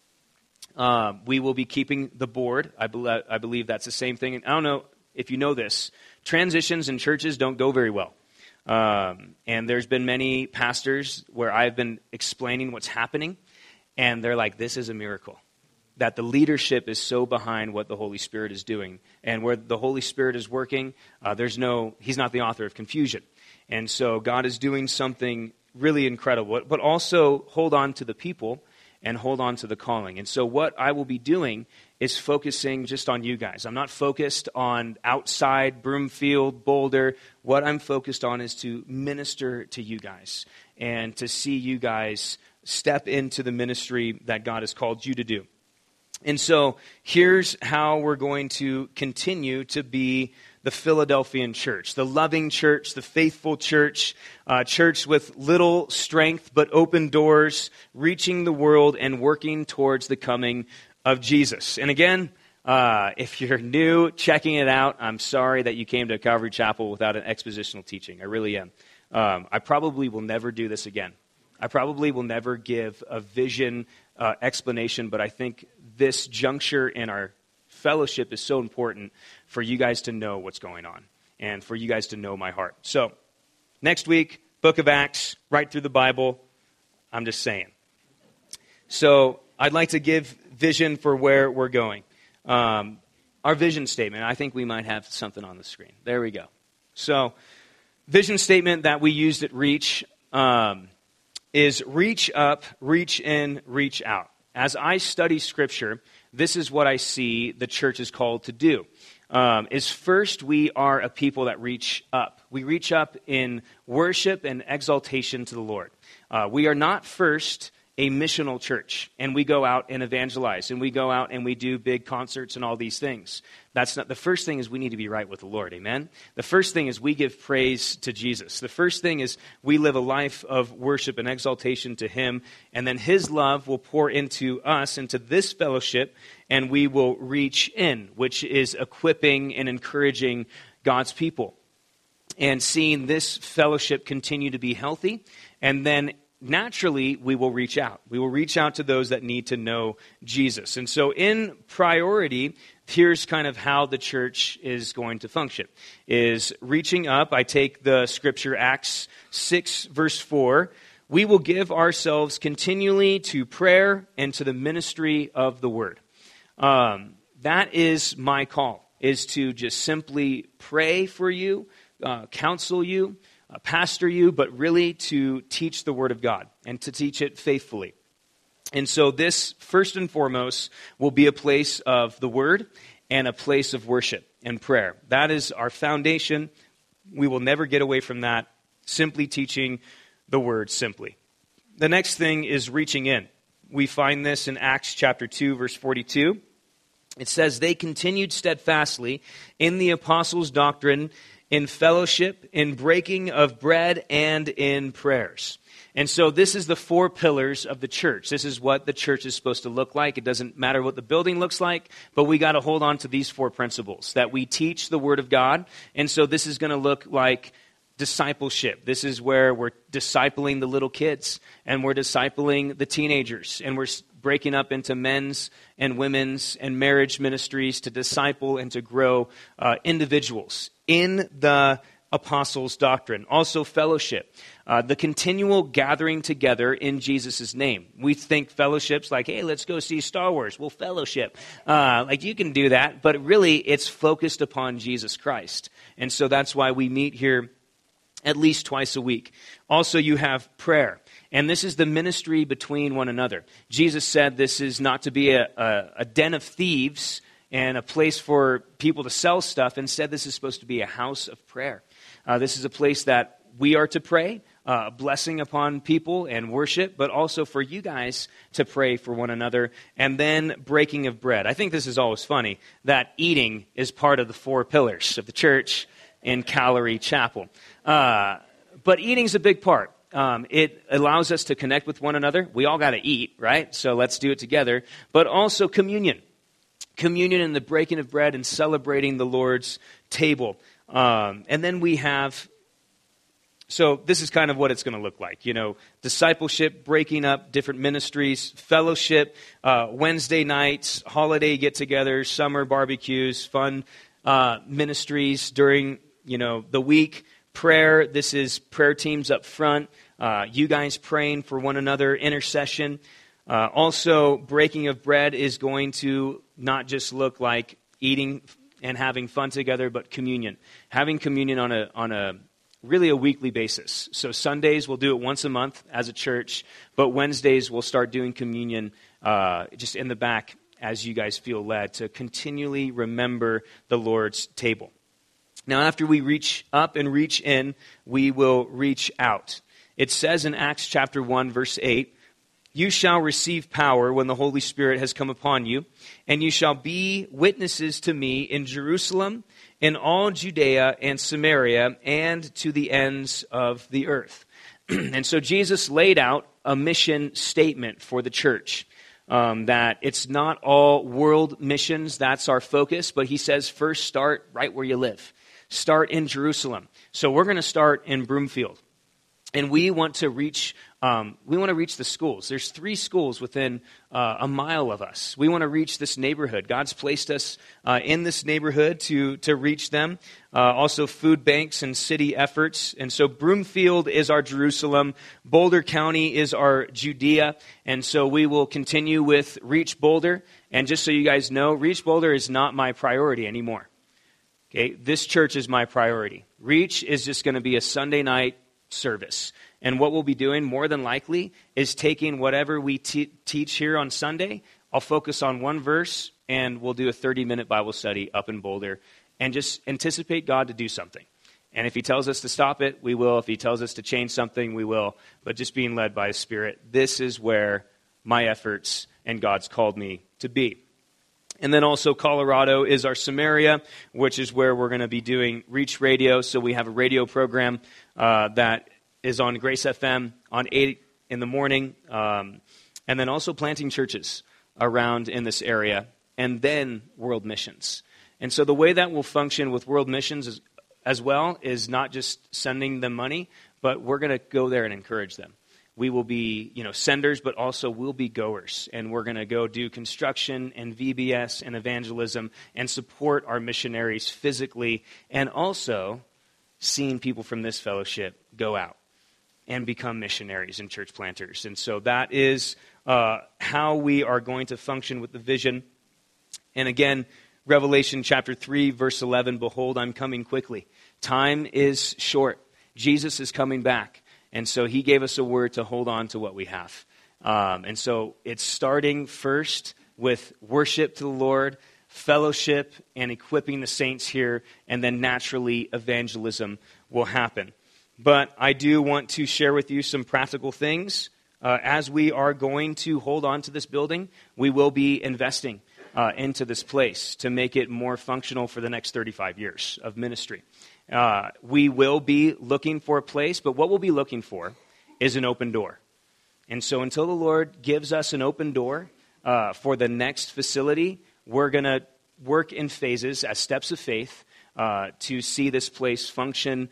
Uh, we will be keeping the board. I, be- I believe that's the same thing. And I don't know if you know this. Transitions in churches don't go very well. Um, and there's been many pastors where I've been explaining what's happening, and they're like, this is a miracle. That the leadership is so behind what the Holy Spirit is doing. And where the Holy Spirit is working, uh, there's no, he's not the author of confusion. And so God is doing something really incredible. But also hold on to the people and hold on to the calling. And so what I will be doing is focusing just on you guys. I'm not focused on outside Broomfield, Boulder. What I'm focused on is to minister to you guys and to see you guys step into the ministry that God has called you to do. And so here's how we're going to continue to be the Philadelphian church, the loving church, the faithful church, uh, church with little strength but open doors, reaching the world and working towards the coming of Jesus. And again, uh, if you're new, checking it out, I'm sorry that you came to Calvary Chapel without an expositional teaching. I really am. Um, I probably will never do this again. I probably will never give a vision uh, explanation, but I think this juncture in our fellowship is so important for you guys to know what's going on and for you guys to know my heart. So, next week, Book of Acts, right through the Bible. I'm just saying. So, I'd like to give vision for where we're going. Um, our vision statement, I think we might have something on the screen. There we go. So, vision statement that we used at Reach um, is reach up, reach in, reach out. As I study Scripture, this is what I see the church is called to do. Um, is first, we are a people that reach up. We reach up in worship and exaltation to the Lord. Uh, we are not first a missional church, and we go out and evangelize, and we go out and we do big concerts and all these things. That's not the first thing. Is we need to be right with the Lord, amen? The first thing is we give praise to Jesus. The first thing is we live a life of worship and exaltation to Him, and then His love will pour into us, into this fellowship, and we will reach in, which is equipping and encouraging God's people, and seeing this fellowship continue to be healthy, and then naturally, we will reach out. We will reach out to those that need to know Jesus. And so in priority, here's kind of how the church is going to function. Is reaching up, I take the scripture Acts six, verse four, we will give ourselves continually to prayer and to the ministry of the word. Um, that is my call, is to just simply pray for you, uh, counsel you, Uh, pastor you, but really to teach the Word of God and to teach it faithfully. And so this, first and foremost, will be a place of the Word and a place of worship and prayer. That is our foundation. We will never get away from that, simply teaching the Word simply. The next thing is reaching in. We find this in Acts chapter two, verse forty-two. It says, they continued steadfastly in the apostles' doctrine, in fellowship, in breaking of bread, and in prayers. And so this is the four pillars of the church. This is what the church is supposed to look like. It doesn't matter what the building looks like, but we got to hold on to these four principles, that we teach the Word of God. And so this is going to look like discipleship. This is where we're discipling the little kids, and we're discipling the teenagers, and we're breaking up into men's and women's and marriage ministries to disciple and to grow uh, individuals in the apostles' doctrine. Also fellowship, uh, the continual gathering together in Jesus' name. We think fellowships like, hey, let's go see Star Wars. We'll fellowship. Uh, like you can do that, but really it's focused upon Jesus Christ. And so that's why we meet here at least twice a week. Also, you have prayer. And this is the ministry between one another. Jesus said this is not to be a, a, a den of thieves and a place for people to sell stuff. Instead, this is supposed to be a house of prayer. Uh, this is a place that we are to pray, uh, a blessing upon people and worship, but also for you guys to pray for one another. And then breaking of bread. I think this is always funny that eating is part of the four pillars of the church in Calvary Chapel. Uh, but eating is a big part. Um, it allows us to connect with one another. We all got to eat, right? So let's do it together. But also communion. Communion and the breaking of bread and celebrating the Lord's table. Um, and then we have, so this is kind of what it's going to look like. You know, discipleship, breaking up different ministries, fellowship, uh, Wednesday nights, holiday get-togethers, summer barbecues, fun uh, ministries during, you know, the week. Prayer, this is prayer teams up front. Uh, you guys praying for one another, intercession. Uh, also, breaking of bread is going to not just look like eating and having fun together, but communion. Having communion on a on a really a weekly basis. So Sundays we'll do it once a month as a church, but Wednesdays we'll start doing communion uh, just in the back as you guys feel led to continually remember the Lord's table. Now, after we reach up and reach in, we will reach out. It says in Acts chapter one, verse eight, you shall receive power when the Holy Spirit has come upon you, and you shall be witnesses to me in Jerusalem, in all Judea and Samaria, and to the ends of the earth. And so Jesus laid out a mission statement for the church, um, that it's not all world missions, that's our focus, but he says first start right where you live. Start in Jerusalem. So we're going to start in Broomfield. And we want to reach, um, we want to reach the schools. There's three schools within uh, a mile of us. We want to reach this neighborhood. God's placed us uh, in this neighborhood to to reach them. Uh, also, food banks and city efforts. And so, Broomfield is our Jerusalem. Boulder County is our Judea. And so, we will continue with Reach Boulder. And just so you guys know, Reach Boulder is not my priority anymore. Okay, this church is my priority. Reach is just going to be a Sunday night service. And what we'll be doing more than likely is taking whatever we te- teach here on Sunday. I'll focus on one verse and we'll do a thirty minute Bible study up in Boulder and just anticipate God to do something. And if he tells us to stop it, we will. If he tells us to change something, we will. But just being led by his Spirit, this is where my efforts and God's called me to be. And then also Colorado is our Samaria, which is where we're going to be doing Reach Radio. So we have a radio program uh, that is on Grace F M on eight in the morning. Um, and then also planting churches around in this area. And then world missions. And so the way that will function with world missions is, as well is not just sending them money, but we're going to go there and encourage them. We will be, you know, senders, but also we'll be goers. And we're going to go do construction and V B S and evangelism and support our missionaries physically, and also seeing people from this fellowship go out and become missionaries and church planters. And so that is uh, how we are going to function with the vision. And again, Revelation chapter three, verse eleven, behold, I'm coming quickly. Time is short. Jesus is coming back. And so he gave us a word to hold on to what we have. Um, and so it's starting first with worship to the Lord, fellowship, and equipping the saints here, and then naturally evangelism will happen. But I do want to share with you some practical things. Uh, as we are going to hold on to this building, we will be investing uh, into this place to make it more functional for the next thirty-five years of ministry. Uh, we will be looking for a place, but what we'll be looking for is an open door. And so until the Lord gives us an open door uh, for the next facility, we're going to work in phases as steps of faith uh, to see this place function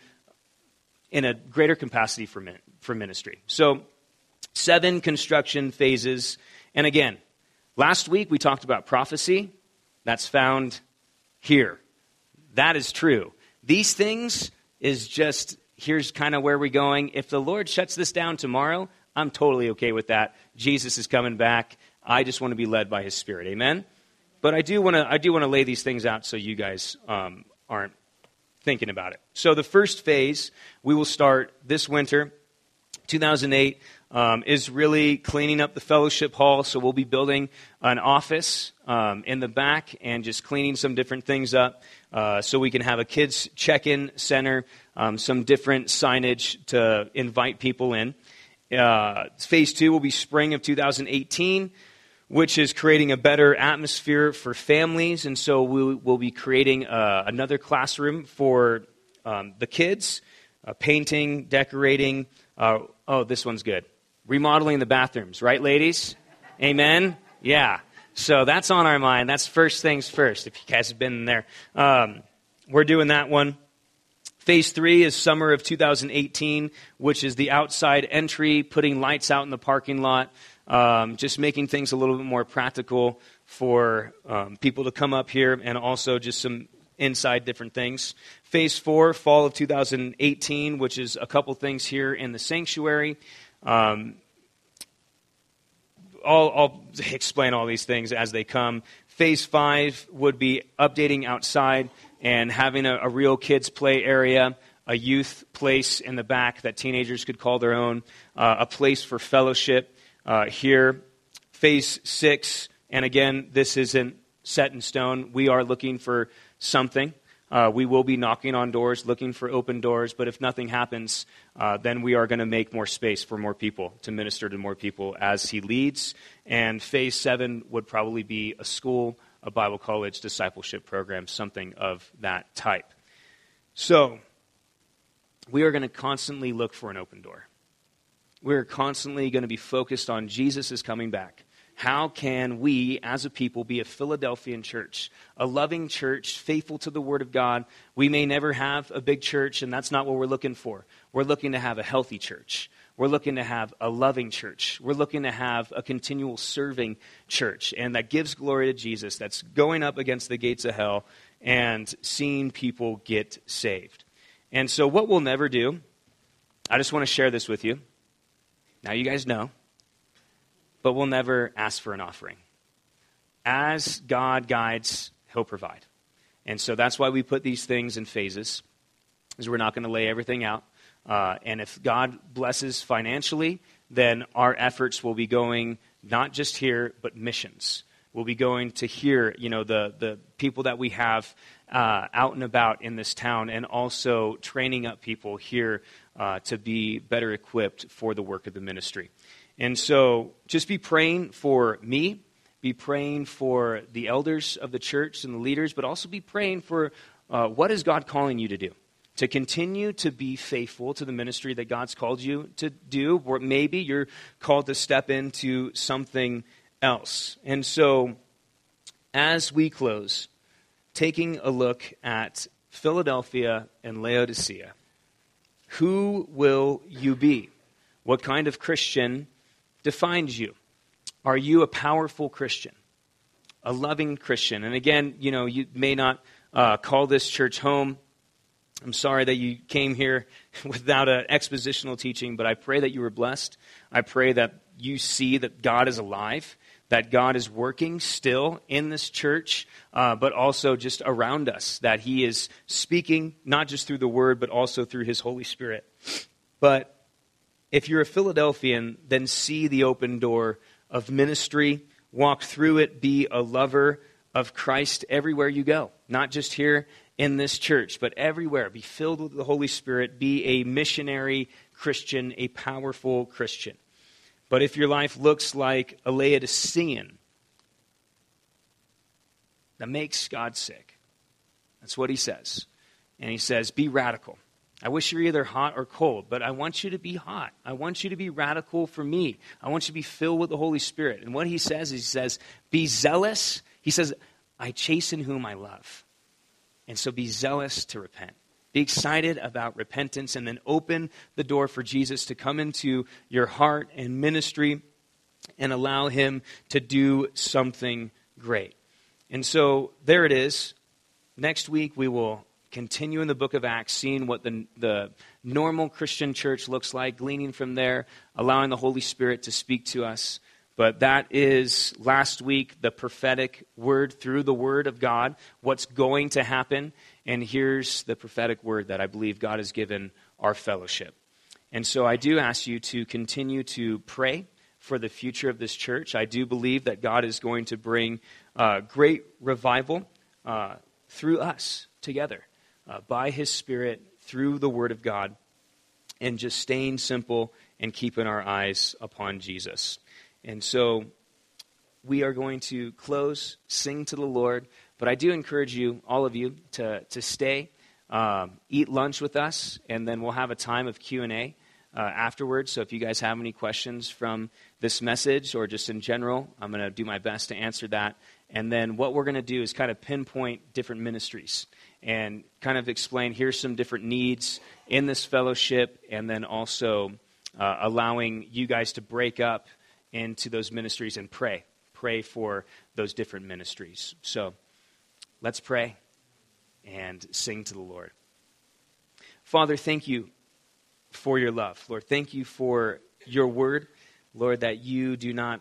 in a greater capacity for, min- for ministry. So seven construction phases. And again, last week we talked about prophecy. That's found here. That is true. These things is just, here's kind of where we're going. If the Lord shuts this down tomorrow, I'm totally okay with that. Jesus is coming back. I just want to be led by his Spirit. Amen? But I do want to I do want to lay these things out so you guys um, aren't thinking about it. So the first phase, we will start this winter, two thousand eight, um, is really cleaning up the fellowship hall. So we'll be building an office um, in the back and just cleaning some different things up. Uh, so we can have a kids check-in center, um, some different signage to invite people in. Uh, phase two will be spring of two thousand eighteen, which is creating a better atmosphere for families. And so we will be creating uh, another classroom for um, the kids, uh, painting, decorating. Uh, oh, this one's good. Remodeling the bathrooms, right, ladies? Amen? Yeah. So that's on our mind. That's first things first, if you guys have been there. Um, we're doing that one. Phase three is summer of two thousand eighteen, which is the outside entry, putting lights out in the parking lot, um, just making things a little bit more practical for um, people to come up here, and also just some inside different things. Phase four, fall of two thousand eighteen, which is a couple things here in the sanctuary. Um, I'll, I'll explain all these things as they come. Phase five would be updating outside and having a, a real kids play area, a youth place in the back that teenagers could call their own, uh, a place for fellowship uh, here. Phase six, and again, this isn't set in stone. We are looking for something. Uh, we will be knocking on doors, looking for open doors, but if nothing happens, uh, then we are going to make more space for more people to minister to more people as he leads. And phase seven would probably be a school, a Bible college, discipleship program, something of that type. So, we are going to constantly look for an open door. We're constantly going to be focused on Jesus is coming back. How can we, as a people, be a Philadelphian church, a loving church, faithful to the Word of God? We may never have a big church, and that's not what we're looking for. We're looking to have a healthy church. We're looking to have a loving church. We're looking to have a continual serving church, and that gives glory to Jesus, that's going up against the gates of hell and seeing people get saved. And so what we'll never do, I just want to share this with you. Now you guys know. But we'll never ask for an offering. As God guides, he'll provide. And so that's why we put these things in phases, is we're not going to lay everything out. Uh, and if God blesses financially, then our efforts will be going not just here, but missions. We'll be going to here, you know, the, the people that we have uh, out and about in this town, and also training up people here uh, to be better equipped for the work of the ministry. And so just be praying for me, be praying for the elders of the church and the leaders, but also be praying for uh, what is God calling you to do? To continue to be faithful to the ministry that God's called you to do, or maybe you're called to step into something else. And so as we close, taking a look at Philadelphia and Laodicea, who will you be? What kind of Christian defines you? Are you a powerful Christian? A loving Christian? And again, you know, you may not uh, call this church home. I'm sorry that you came here without an expositional teaching, but I pray that you were blessed. I pray that you see that God is alive, that God is working still in this church, uh, but also just around us, that he is speaking not just through the word, but also through his Holy Spirit. But if you're a Philadelphian, then see the open door of ministry, walk through it, be a lover of Christ everywhere you go, not just here in this church, but everywhere. Be filled with the Holy Spirit, be a missionary Christian, a powerful Christian. But if your life looks like a Laodicean, that makes God sick. That's what he says. And he says, be radical. I wish you're either hot or cold, but I want you to be hot. I want you to be radical for me. I want you to be filled with the Holy Spirit. And what he says is, he says, be zealous. He says, I chasten whom I love. And so be zealous to repent. Be excited about repentance, and then open the door for Jesus to come into your heart and ministry and allow him to do something great. And so there it is. Next week we will continue in the book of Acts, seeing what the, the normal Christian church looks like, gleaning from there, allowing the Holy Spirit to speak to us. But that is, last week, the prophetic word through the Word of God, what's going to happen. And here's the prophetic word that I believe God has given our fellowship. And so I do ask you to continue to pray for the future of this church. I do believe that God is going to bring uh, great revival uh, through us together. Uh, by his Spirit, through the Word of God, and just staying simple and keeping our eyes upon Jesus. And so we are going to close, sing to the Lord, but I do encourage you, all of you, to, to stay, um, eat lunch with us, and then we'll have a time of Q and A uh, afterwards. So if you guys have any questions from this message or just in general, I'm going to do my best to answer that. And then what we're going to do is kind of pinpoint different ministries and kind of explain, here's some different needs in this fellowship, and then also uh, allowing you guys to break up into those ministries and pray. Pray for those different ministries. So let's pray and sing to the Lord. Father, thank you for your love. Lord, thank you for your word. Lord, that you do not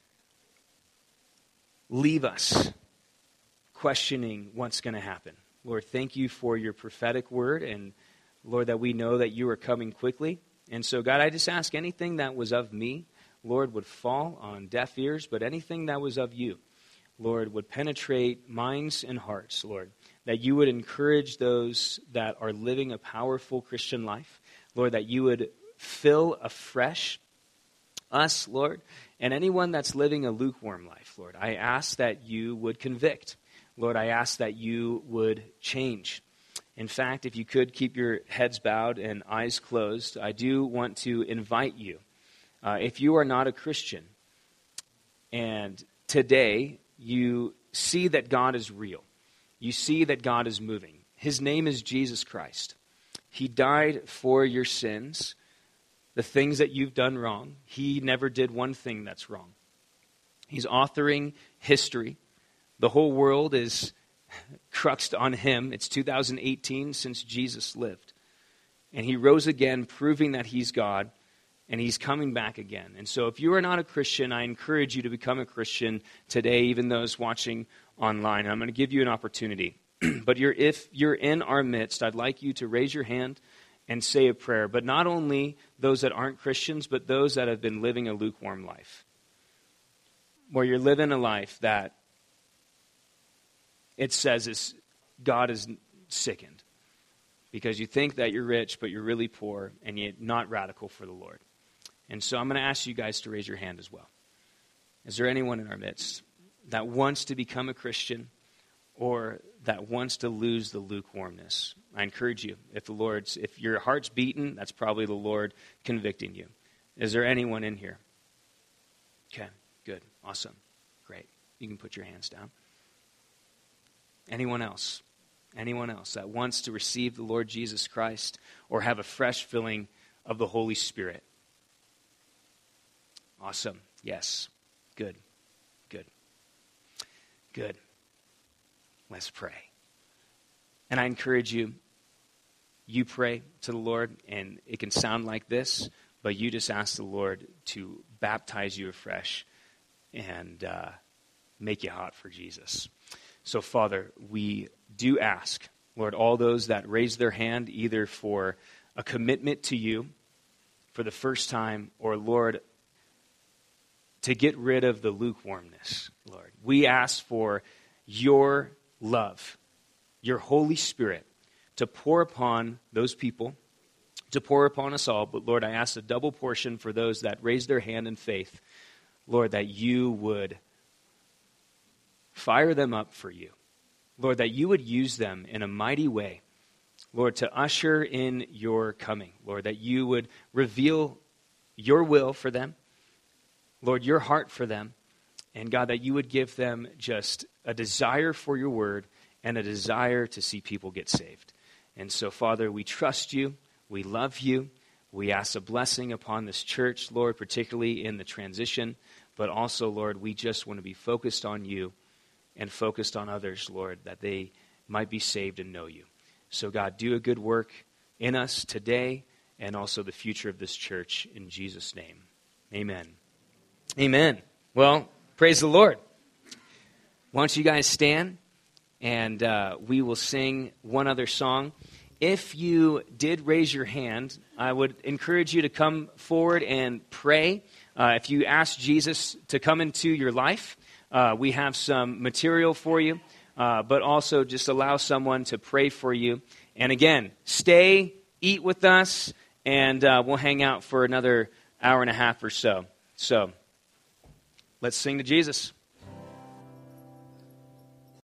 leave us questioning what's going to happen. Lord, thank you for your prophetic word, and Lord, that we know that you are coming quickly. And so, God, I just ask anything that was of me, Lord, would fall on deaf ears, but anything that was of you, Lord, would penetrate minds and hearts, Lord, that you would encourage those that are living a powerful Christian life, Lord, that you would fill afresh us, Lord, and anyone that's living a lukewarm life, Lord. I ask that you would convict. Lord, I ask that you would change. In fact, if you could keep your heads bowed and eyes closed, I do want to invite you. Uh, if you are not a Christian, and today you see that God is real, you see that God is moving. His name is Jesus Christ. He died for your sins, the things that you've done wrong. He never did one thing that's wrong. He's authoring history. The whole world is cruxed on him. It's two thousand eighteen since Jesus lived. And he rose again, proving that he's God, and he's coming back again. And so if you are not a Christian, I encourage you to become a Christian today, even those watching online. I'm going to give you an opportunity. But you're, if you're in our midst, I'd like you to raise your hand and say a prayer. But not only those that aren't Christians, but those that have been living a lukewarm life, where you're living a life that it says is God is sickened because you think that you're rich, but you're really poor, and you're not radical for the Lord. And so I'm going to ask you guys to raise your hand as well. Is there anyone in our midst that wants to become a Christian or that wants to lose the lukewarmness? I encourage you, if the Lord's, if your heart's beaten, that's probably the Lord convicting you. Is there anyone in here? Okay, good, awesome, great. You can put your hands down. Anyone else? Anyone else that wants to receive the Lord Jesus Christ or have a fresh filling of the Holy Spirit? Awesome. Yes. Good. Good. Good. Let's pray. And I encourage you, you pray to the Lord, and it can sound like this, but you just ask the Lord to baptize you afresh and uh, make you hot for Jesus. So, Father, we do ask, Lord, all those that raise their hand either for a commitment to you for the first time or, Lord, to get rid of the lukewarmness, Lord. We ask for your love, your Holy Spirit to pour upon those people, to pour upon us all. But, Lord, I ask a double portion for those that raise their hand in faith, Lord, that you would fire them up for you. Lord, that you would use them in a mighty way, Lord, to usher in your coming. Lord, that you would reveal your will for them, Lord, your heart for them, and God, that you would give them just a desire for your word and a desire to see people get saved. And so, Father, we trust you, we love you, we ask a blessing upon this church, Lord, particularly in the transition, but also, Lord, we just want to be focused on you and focused on others, Lord, that they might be saved and know you. So, God, do a good work in us today and also the future of this church in Jesus' name. Amen. Amen. Well, praise the Lord. Why don't you guys stand, and uh, we will sing one other song. If you did raise your hand, I would encourage you to come forward and pray. Uh, if you ask Jesus to come into your life, Uh, we have some material for you, uh, but also just allow someone to pray for you. And again, stay, eat with us, and uh, we'll hang out for another hour and a half or so. So, let's sing to Jesus.